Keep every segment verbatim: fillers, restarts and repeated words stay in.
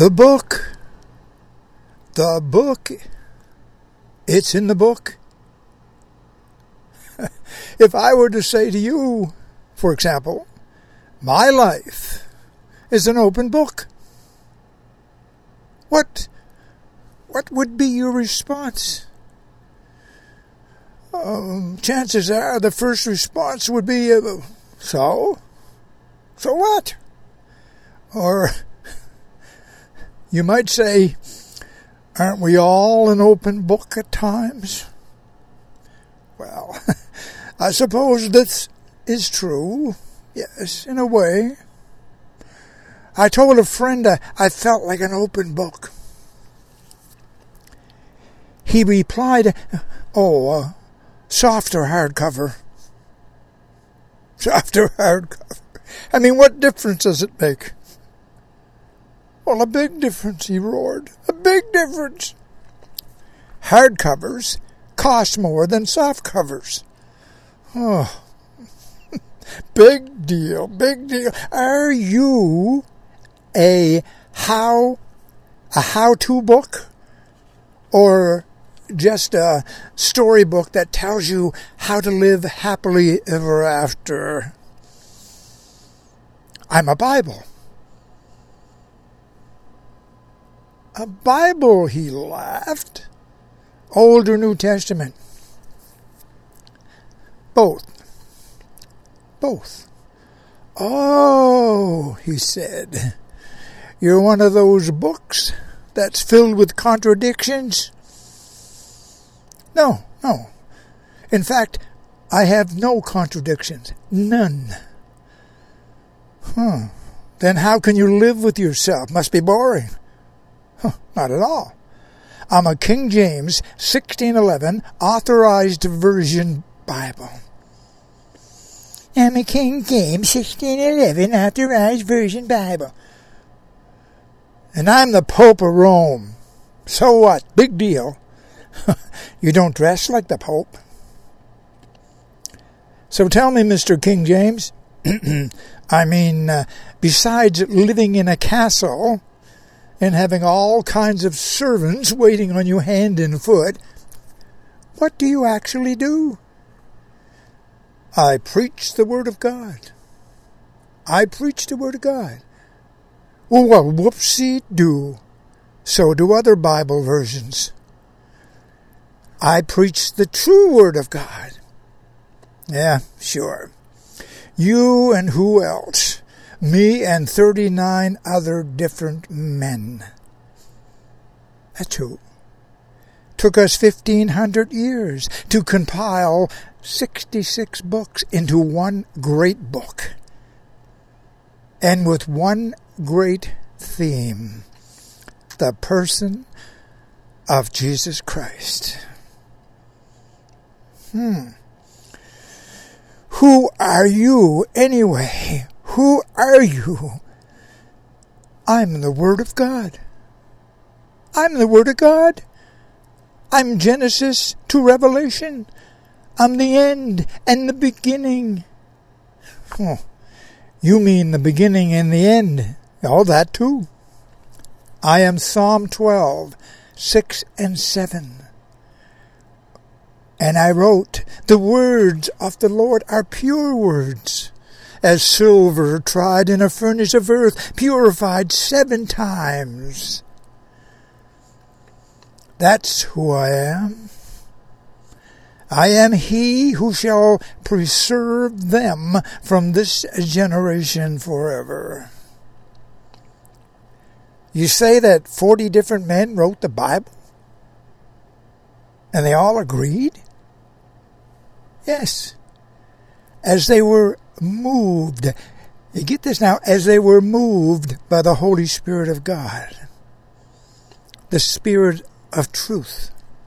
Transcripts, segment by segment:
The book. The book. It's in the book. If I were to say to you, for example, my life is an open book, what, what would be your response? Um, chances are the first response would be, uh, so? So what? Or you might say, aren't we all an open book at times? Well, I suppose this is true. Yes, in a way. I told a friend I, I felt like an open book. He replied, oh, uh, soft or hardcover? Soft or hardcover? I mean, what difference does it make? Well, a big difference, he roared. A big difference. Hardcovers cost more than soft covers. Oh, big deal, big deal. Are you a how, a how-to book? Or just a storybook that tells you how to live happily ever after? I'm a Bible. A Bible, he laughed. Old or New Testament? Both. Both. Oh, he said, you're one of those books that's filled with contradictions? No, no. In fact, I have no contradictions. None. Huh. Then how can you live with yourself? Must be boring. Huh, not at all. I'm a King James sixteen eleven Authorized Version Bible. I'm a King James sixteen eleven Authorized Version Bible. And I'm the Pope of Rome. So what? Big deal. You don't dress like the Pope. So tell me, Mister King James, I mean, uh, besides living in a castle and having all kinds of servants waiting on you hand and foot, what do you actually do? I preach the Word of God. I preach the Word of God. Well, well whoopsie-doo. So do other Bible versions. I preach the true Word of God. Yeah, sure. You and who else? Me and thirty-nine other different men. That's who. Took us fifteen hundred years to compile sixty-six books into one great book. And with one great theme. The person of Jesus Christ. Hmm. Who are you anyway? Who are you? I'm the Word of God. I'm the Word of God. I'm Genesis to Revelation. I'm the end and the beginning. Oh, you mean the beginning and the end? Oh, that too. I am Psalm twelve, six and seven. And I wrote, the words of the Lord are pure words, as silver tried in a furnace of earth, purified seven times. That's who I am. I am he who shall preserve them from this generation forever. You say that forty different men wrote the Bible? And they all agreed? Yes. As they were moved. You get this now? As they were moved by the Holy Spirit of God. The Spirit of truth.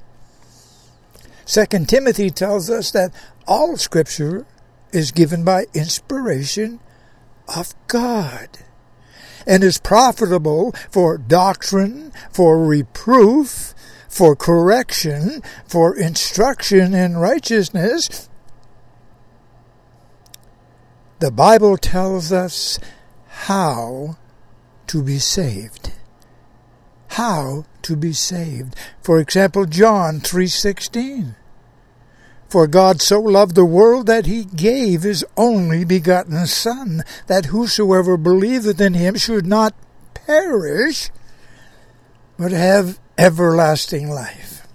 Second Timothy tells us that all Scripture is given by inspiration of God. And is profitable for doctrine, for reproof, for correction, for instruction in righteousness. The Bible tells us how to be saved. how to be saved. For example, John three sixteen. For God so loved the world that he gave his only begotten Son, that whosoever believeth in him should not perish, but have everlasting life.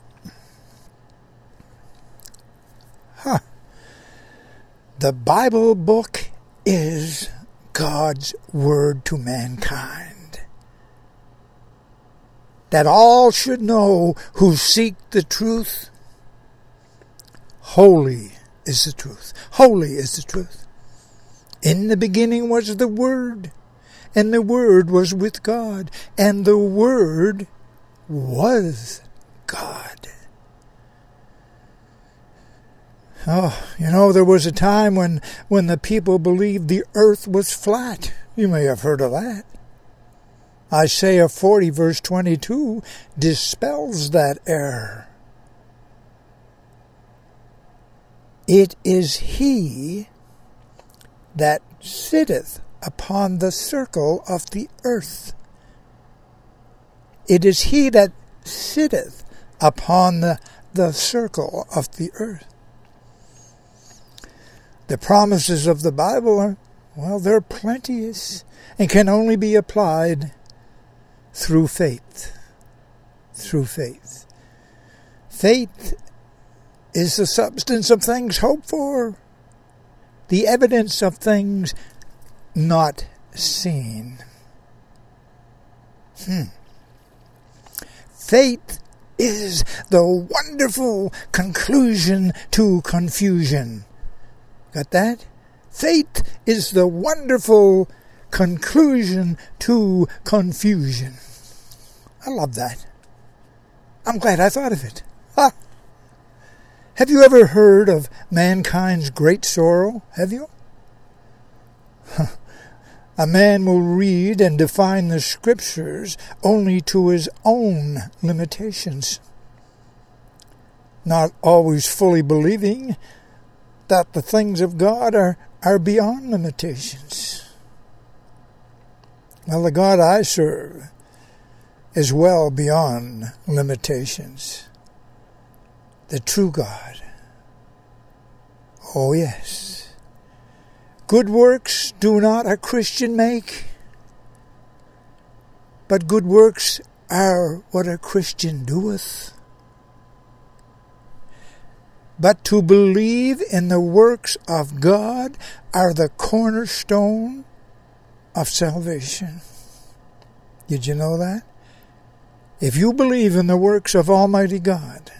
Huh. The Bible book is God's word to mankind, that all should know who seek the truth. Holy is the truth. Holy is the truth. In the beginning was the Word, and the Word was with God, and the Word was God. Oh, you know, there was a time when, when the people believed the earth was flat. You may have heard of that. Isaiah forty verse twenty-two dispels that error. It is he that sitteth upon the circle of the earth. It is he that sitteth upon the, the circle of the earth. The promises of the Bible are, well, they're plenteous and can only be applied through faith. Through faith. Faith is the substance of things hoped for, the evidence of things not seen. Hmm. Faith is the wonderful conclusion to confusion. Got that? Faith is the wonderful conclusion to confusion. I love that. I'm glad I thought of it. Ha! Have you ever heard of mankind's great sorrow? Have you? A man will read and define the Scriptures only to his own limitations, not always fully believing that the things of God are, are beyond limitations. Well, the God I serve is well beyond limitations. The true God. Oh, yes. Good works do not a Christian make, but good works are what a Christian doeth. But to believe in the works of God are the cornerstone of salvation. Did you know that? If you believe in the works of Almighty God,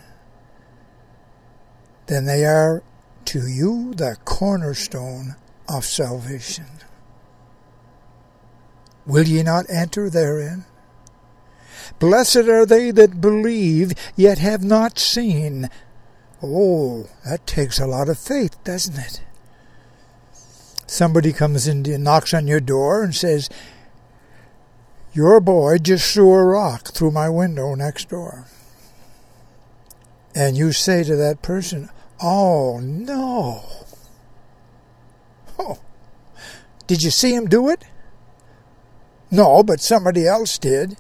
then they are to you the cornerstone of salvation. Will ye not enter therein? Blessed are they that believe, yet have not seen. Oh, that takes a lot of faith, doesn't it? Somebody comes in and knocks on your door and says, your boy just threw a rock through my window next door. And you say to that person, oh, no. Oh, did you see him do it? No, but somebody else did.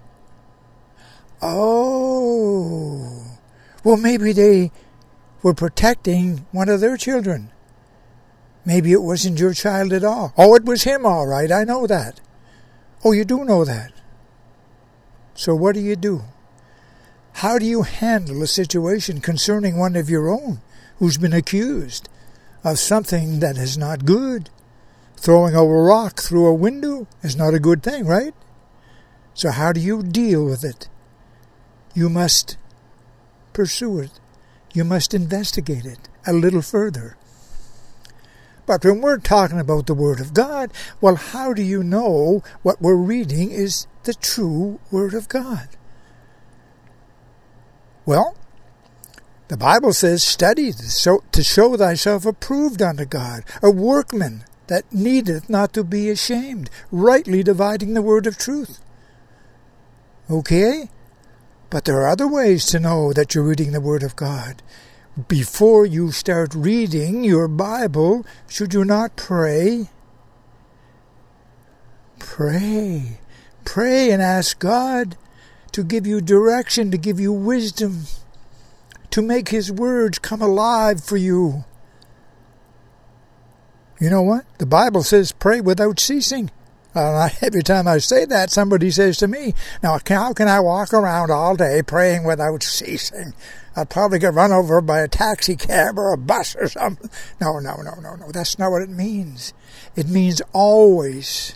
Oh, well, maybe they were protecting one of their children. Maybe it wasn't your child at all. Oh, it was him, all right. I know that. Oh, you do know that. So what do you do? How do you handle a situation concerning one of your own who's been accused of something that is not good? Throwing a rock through a window is not a good thing, right? So how do you deal with it? You must pursue it. You must investigate it a little further. But when we're talking about the Word of God, well, how do you know what we're reading is the true Word of God? Well, the Bible says, study to show thyself approved unto God, a workman that needeth not to be ashamed, rightly dividing the word of truth. Okay? But there are other ways to know that you're reading the Word of God. Before you start reading your Bible, should you not pray? Pray. Pray and ask God to give you direction, to give you wisdom, to make His words come alive for you. You know what? The Bible says pray without ceasing. Uh, every time I say that, somebody says to me, now how can I walk around all day praying without ceasing? I'd probably get run over by a taxi cab or a bus or something. No, no, no, no, no. That's not what it means. It means always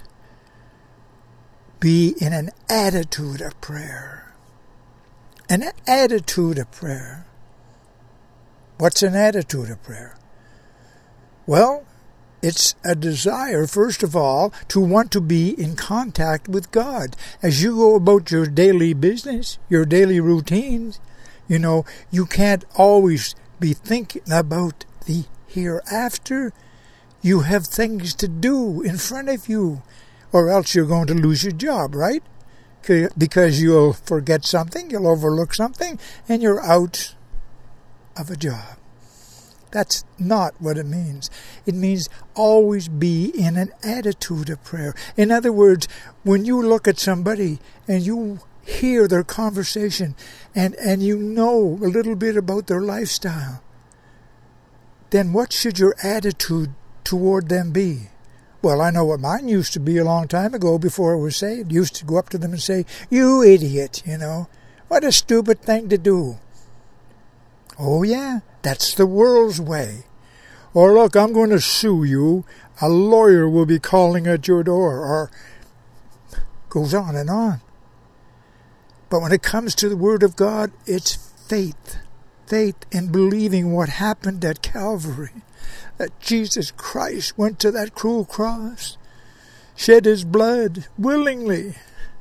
be in an attitude of prayer. An attitude of prayer. What's an attitude of prayer? Well, it's a desire, first of all, to want to be in contact with God. As you go about your daily business, your daily routines, you know, you can't always be thinking about the hereafter. You have things to do in front of you, or else you're going to lose your job, right? Because you'll forget something, you'll overlook something, and you're out of a job. That's not what it means. It means always be in an attitude of prayer. In other words, when you look at somebody and you hear their conversation and, and you know a little bit about their lifestyle, then what should your attitude toward them be? Well, I know what mine used to be a long time ago before I was saved. I used to go up to them and say, "You idiot, you know. What a stupid thing to do." Oh, yeah, that's the world's way. Or, look, I'm going to sue you. A lawyer will be calling at your door. Or goes on and on. But when it comes to the Word of God, it's faith. Faith in believing what happened at Calvary. That Jesus Christ went to that cruel cross, shed His blood willingly,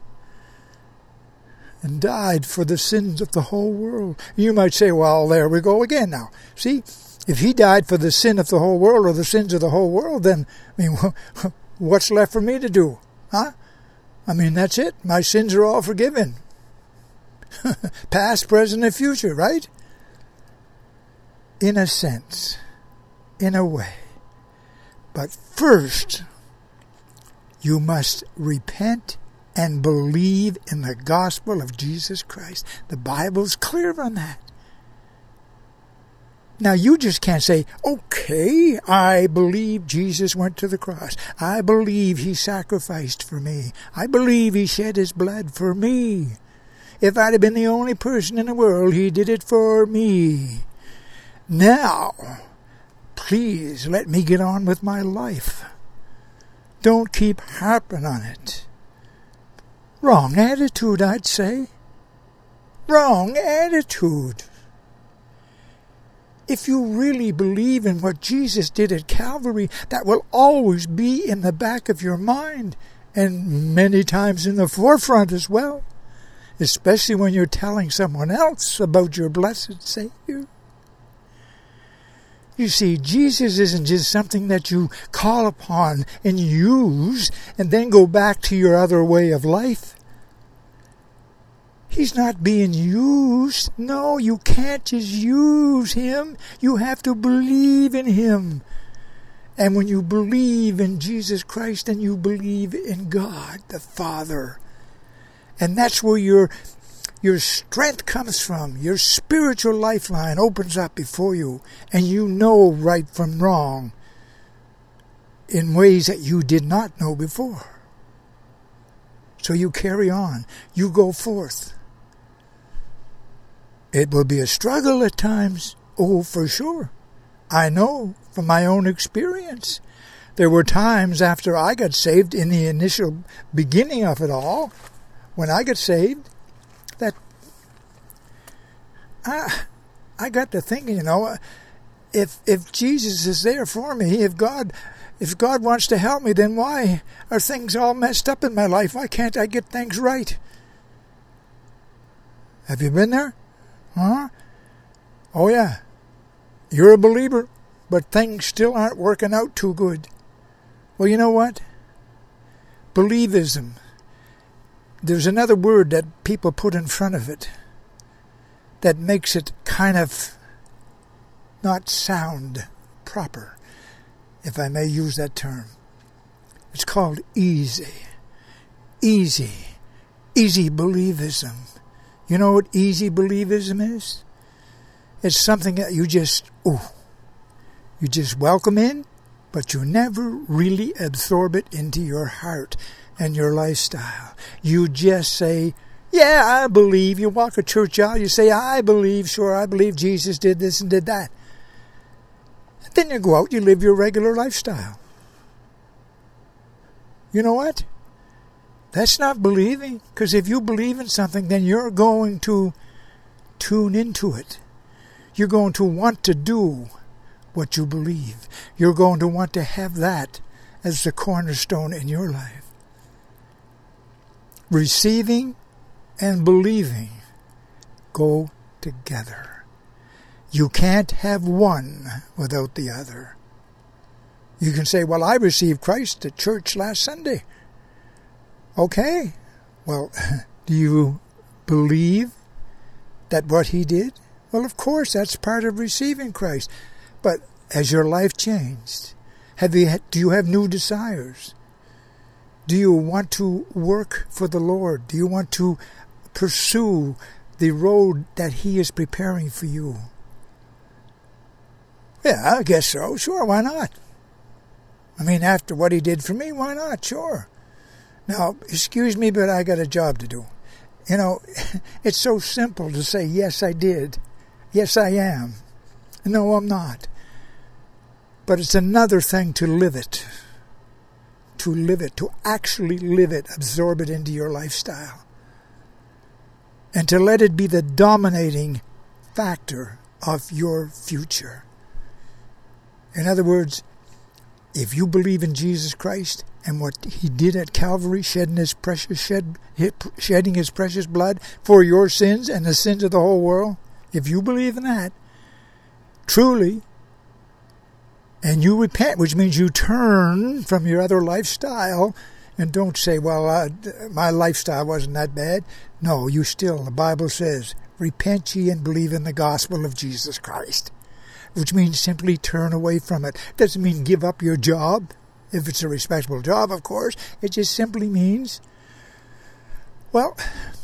and died for the sins of the whole world. You might say, well, there we go again now. See, if He died for the sin of the whole world or the sins of the whole world, then, I mean, what's left for me to do? Huh? I mean, that's it. My sins are all forgiven. Past, present, and future, right? In a sense. In a way. But first, you must repent and believe in the gospel of Jesus Christ. The Bible's clear on that. Now, you just can't say, okay, I believe Jesus went to the cross. I believe He sacrificed for me. I believe He shed His blood for me. If I'd have been the only person in the world, He did it for me. Now, please let me get on with my life. Don't keep harping on it. Wrong attitude, I'd say. Wrong attitude. If you really believe in what Jesus did at Calvary, that will always be in the back of your mind, and many times in the forefront as well, especially when you're telling someone else about your blessed Savior. You see, Jesus isn't just something that you call upon and use and then go back to your other way of life. He's not being used. No, you can't just use Him. You have to believe in Him. And when you believe in Jesus Christ, then you believe in God the Father. And that's where your Your strength comes from. Your spiritual lifeline opens up before you, and you know right from wrong in ways that you did not know before. So you carry on. You go forth. It will be a struggle at times. Oh, for sure. I know from my own experience. There were times after I got saved, in the initial beginning of it all, when I got saved, that I, I got to thinking, you know, if if Jesus is there for me, if God if God wants to help me, then why are things all messed up in my life? Why can't I get things right? Have you been there? Huh? Oh yeah. You're a believer, but things still aren't working out too good. Well, you know what? Believism. There's another word that people put in front of it that makes it kind of not sound proper, if I may use that term. It's called easy. Easy. Easy believism. You know what easy believism is? It's something that you just, ooh, you just welcome in, but you never really absorb it into your heart and your lifestyle. You just say, yeah, I believe. You walk a church aisle, you say, I believe, sure, I believe Jesus did this and did that. And then you go out, you live your regular lifestyle. You know what? That's not believing, because if you believe in something, then you're going to tune into it. You're going to want to do what you believe. You're going to want to have that as the cornerstone in your life. Receiving and believing go together. You can't have one without the other. You can say, well, I received Christ at church last Sunday. Okay. Well, do you believe that what he did? Well, of course, that's part of receiving Christ. But has your life changed? Have you, do you have new desires? Do you want to work for the Lord? Do you want to pursue the road that he is preparing for you? Yeah, I guess so. Sure, why not? I mean, after what he did for me, why not? Sure. Now, excuse me, but I got a job to do. You know, it's so simple to say, yes, I did. Yes, I am. No, I'm not. But it's another thing to live it. To live it, to actually live it, absorb it into your lifestyle. And to let it be the dominating factor of your future. In other words, if you believe in Jesus Christ and what he did at Calvary, shedding his precious shed, shedding his precious blood for your sins and the sins of the whole world, if you believe in that, truly, and you repent, which means you turn from your other lifestyle and don't say, well, uh, my lifestyle wasn't that bad. No, you still, the Bible says, repent ye and believe in the gospel of Jesus Christ, which means simply turn away from it. Doesn't mean give up your job, if it's a respectable job, of course. It just simply means, well,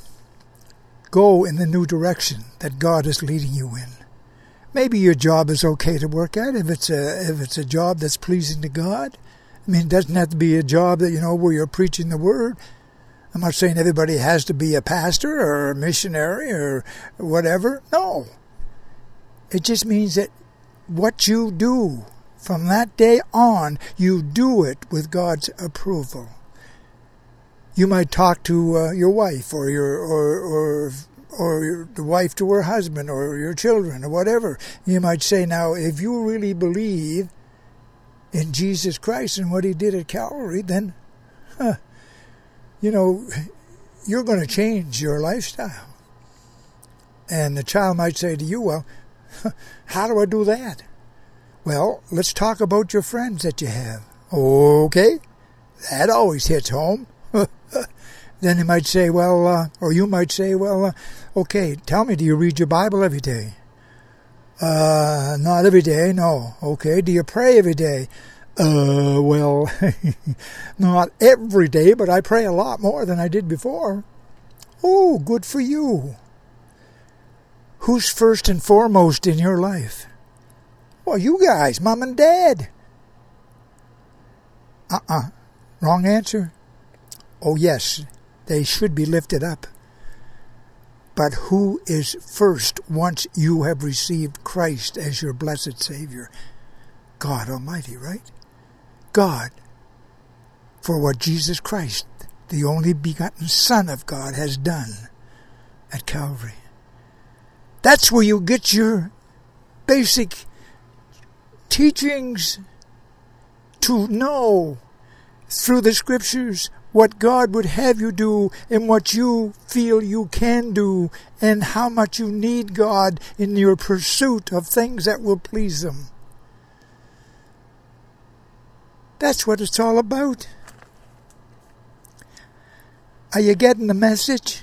go in the new direction that God is leading you in. Maybe your job is okay to work at if it's a if it's a job that's pleasing to God. I mean, it doesn't have to be a job that, you know, where you're preaching the word. I'm not saying everybody has to be a pastor or a missionary or whatever. No. It just means that what you do from that day on, you do it with God's approval. You might talk to uh, your wife or your or or or your, the wife to her husband or your children or whatever. You might say, now, if you really believe in Jesus Christ and what he did at Calvary, then, huh, you know, you're going to change your lifestyle. And the child might say to you, well, how do I do that? Well, let's talk about your friends that you have. Okay, that always hits home. Then he might say, well, uh, or you might say, well, uh, okay, tell me, do you read your Bible every day? Uh, not every day, no. Okay, do you pray every day? Uh, well, not every day, but I pray a lot more than I did before. Oh, good for you. Who's first and foremost in your life? Well, you guys, Mom and Dad. Uh-uh. Wrong answer. Oh, yes, they should be lifted up. But who is first once you have received Christ as your blessed Savior? God Almighty, right? God, for what Jesus Christ, the only begotten Son of God, has done at Calvary. That's where you get your basic teachings to know through the Scriptures what God would have you do and what you feel you can do and how much you need God in your pursuit of things that will please Him. That's what it's all about. Are you getting the message?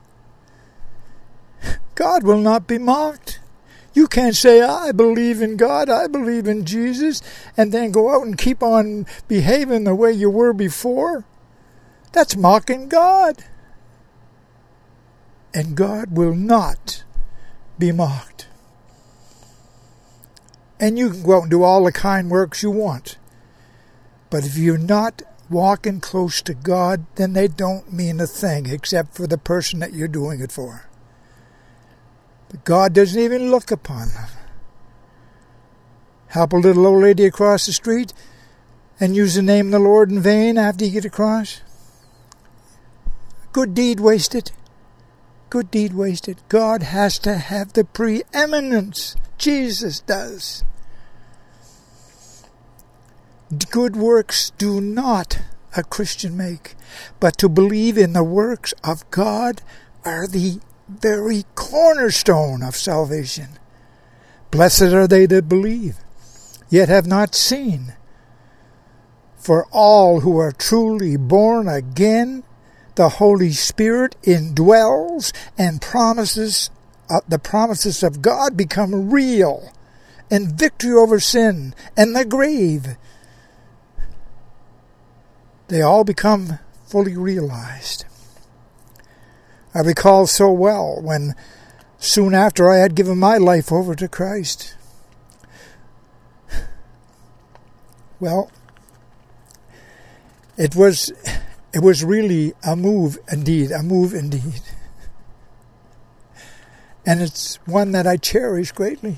God will not be mocked. You can't say, I believe in God, I believe in Jesus, and then go out and keep on behaving the way you were before. That's mocking God. and God will not be mocked. And you can go out and do all the kind works you want. But if you're not walking close to God, then they don't mean a thing except for the person that you're doing it for. But God doesn't even look upon them. Help a little old lady across the street and use the name of the Lord in vain after you get across? Good deed wasted. Good deed wasted. God has to have the preeminence. Jesus does. Good works do not a Christian make, but to believe in the works of God are the very cornerstone of salvation. Blessed are they that believe, yet have not seen. For all who are truly born again, the Holy Spirit indwells, and promises, uh, the promises of God become real, and victory over sin and the grave, they all become fully realized. I recall so well when, soon after I had given my life over to Christ, well, it was it was really a move indeed, a move indeed. And it's one that I cherish greatly.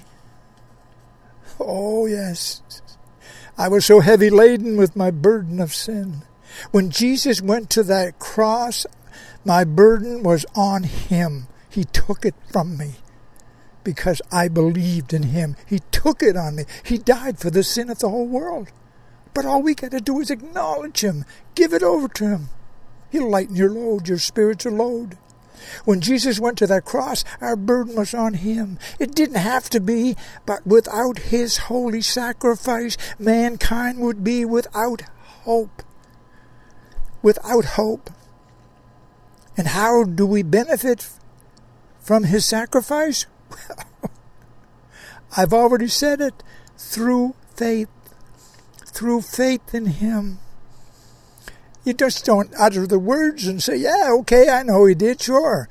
Oh, yes. I was so heavy laden with my burden of sin. When Jesus went to that cross, my burden was on him. He took it from me because I believed in him. He took it on me. He died for the sin of the whole world. But all we got to do is acknowledge him. Give it over to him. He'll lighten your load, your spiritual load. When Jesus went to that cross, our burden was on him. It didn't have to be, but without his holy sacrifice, mankind would be without hope. Without hope. And how do we benefit from his sacrifice? Well, I've already said it. Through faith. Through faith in him. You just don't utter the words and say, yeah, okay, I know he did, sure.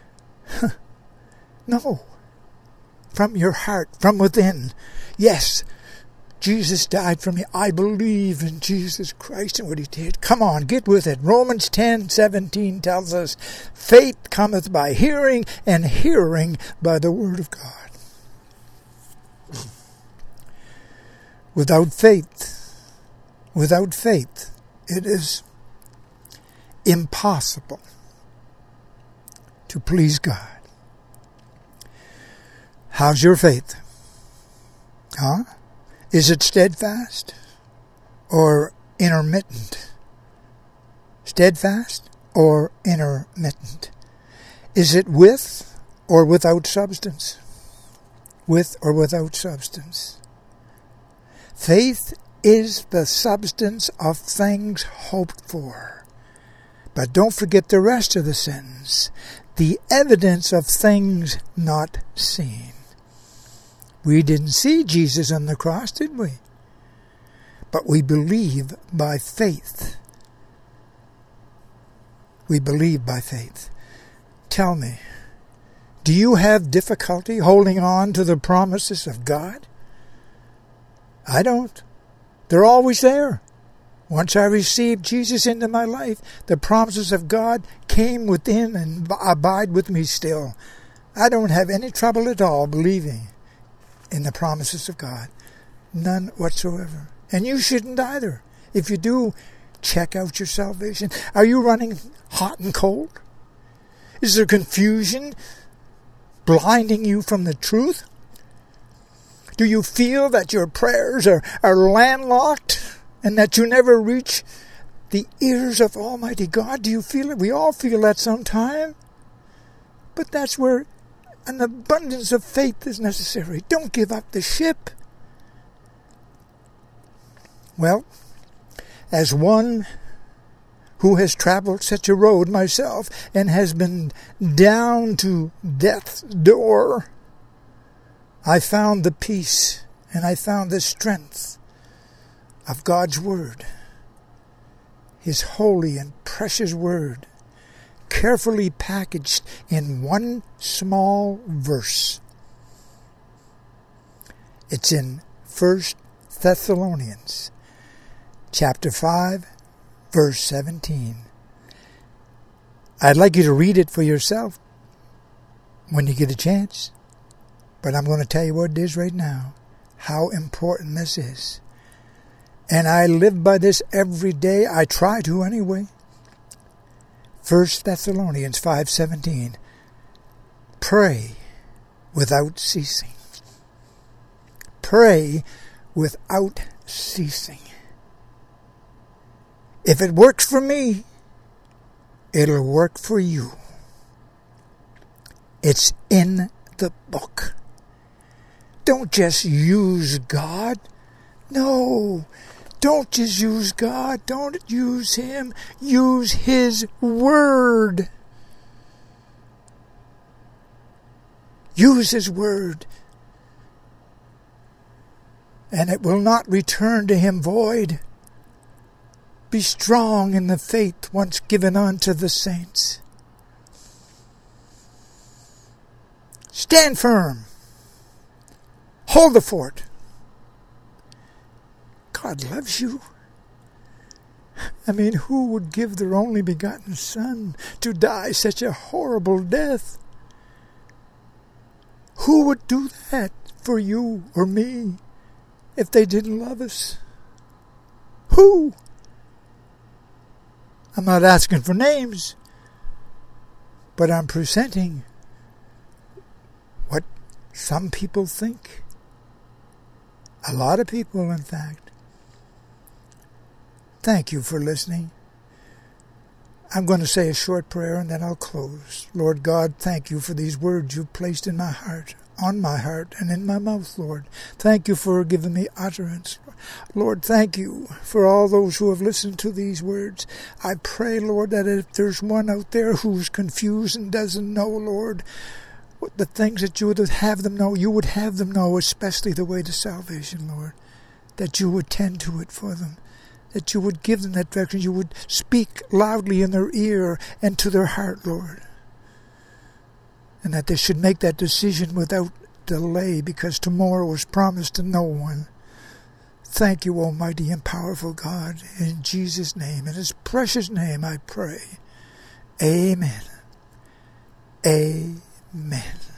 No. From your heart, from within. Yes, Jesus died for me. I believe in Jesus Christ and what he did. Come on, get with it. Romans ten seventeen tells us, faith cometh by hearing, and hearing by the word of God. Without faith, without faith, it is impossible to please God. How's your faith? Huh? Is it steadfast or intermittent? Steadfast or intermittent? Is it with or without substance? With or without substance? Faith is the substance of things hoped for. But don't forget the rest of the sentence. The evidence of things not seen. We didn't see Jesus on the cross, did we? But we believe by faith. We believe by faith. Tell me, do you have difficulty holding on to the promises of God? I don't. They're always there. Once I received Jesus into my life, the promises of God came within and abide with me still. I don't have any trouble at all believing in the promises of God. None whatsoever. And you shouldn't either. If you do, check out your salvation. Are you running hot and cold? Is there confusion blinding you from the truth? Do you feel that your prayers are, are landlocked and that you never reach the ears of Almighty God? Do you feel it? We all feel that sometime. But that's where an abundance of faith is necessary. Don't give up the ship. Well, as one who has traveled such a road myself and has been down to death's door, I found the peace and I found the strength of God's Word, His holy and precious Word, carefully packaged in one small verse. It's in First Thessalonians chapter five, verse seventeen. I'd like you to read it for yourself when you get a chance, but I'm going to tell you what it is right now, how important this is. And I live by this every day. I try to anyway. First Thessalonians five seventeen. Pray without ceasing. Pray without ceasing. If it works for me, it'll work for you. It's in the book. Don't just use God. No. Don't just use God. Don't use Him. Use His Word. Use His Word. And it will not return to Him void. Be strong in the faith once given unto the saints. Stand firm. Hold the fort. God loves you. I mean, who would give their only begotten Son to die such a horrible death? Who would do that for you or me if they didn't love us? Who? I'm not asking for names, but I'm presenting what some people think. A lot of people, in fact. Thank you for listening. I'm going to say a short prayer and then I'll close. Lord God, thank you for these words you've placed in my heart, on my heart and in my mouth, Lord. Thank you for giving me utterance. Lord, thank you for all those who have listened to these words. I pray, Lord, that if there's one out there who's confused and doesn't know, Lord, what the things that you would have them know, you would have them know, especially the way to salvation, Lord, that you would tend to it for them, that you would give them that direction, you would speak loudly in their ear and to their heart, Lord, and that they should make that decision without delay, because tomorrow is promised to no one. Thank you, Almighty and powerful God. In Jesus' name, in His precious name, I pray. Amen. Amen.